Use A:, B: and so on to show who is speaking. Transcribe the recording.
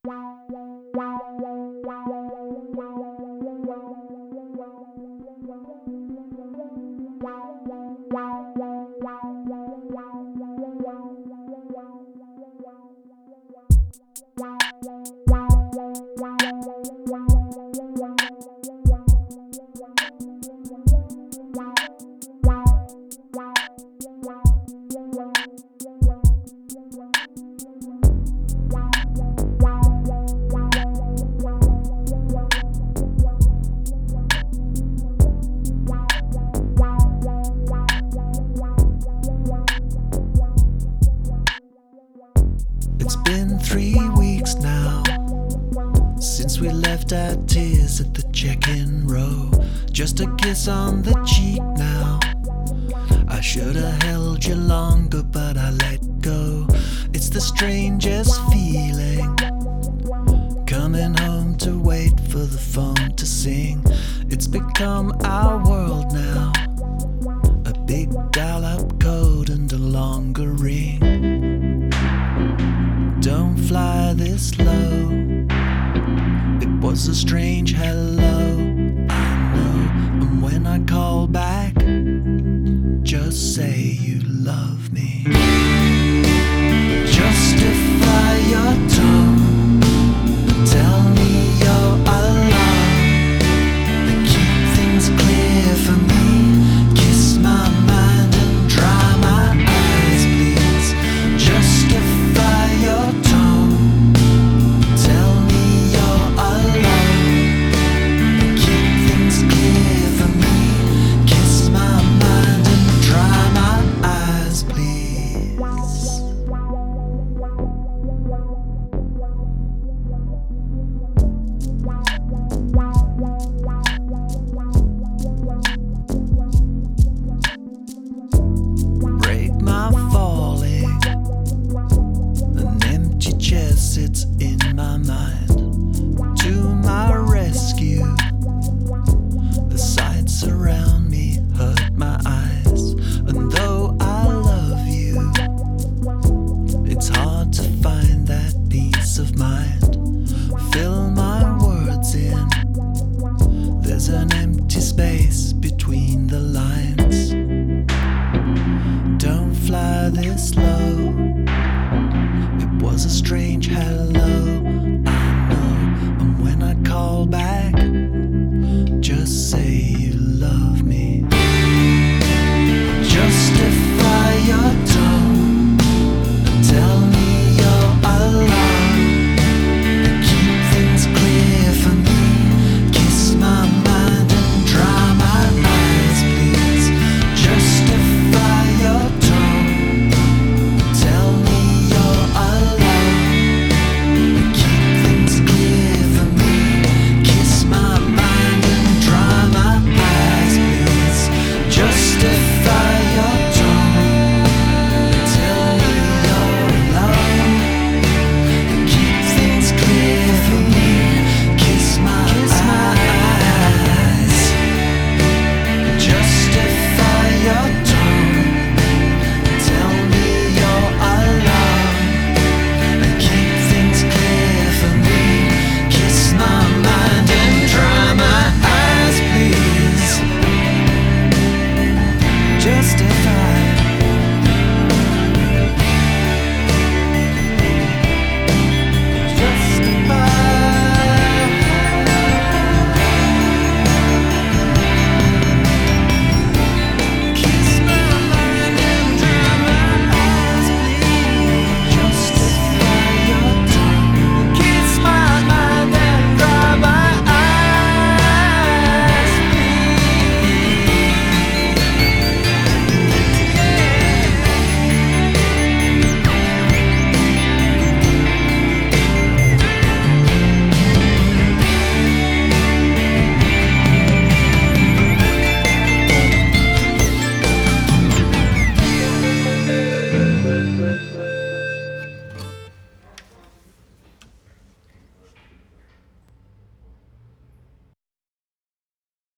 A: It's been 3 weeks now since we left our tears at the check-in row. Just a kiss on the cheek now. I should have held you longer, but I let go. It's the strangest feeling, coming home to wait for the phone to sing. It's become our world now, a big dial-up code and a longer ring. Don't fly this low. It was a strange hello, I know. And when I call back, just say you love me. Justify your tone, tell me you're alone, and keep things clear for me. Kiss my mind and dry my eyes, please. Justify your tone, tell me you're alone, and keep things clear for me. Kiss my mind and dry my eyes, please. Break my falling, an empty chair sits in my mind.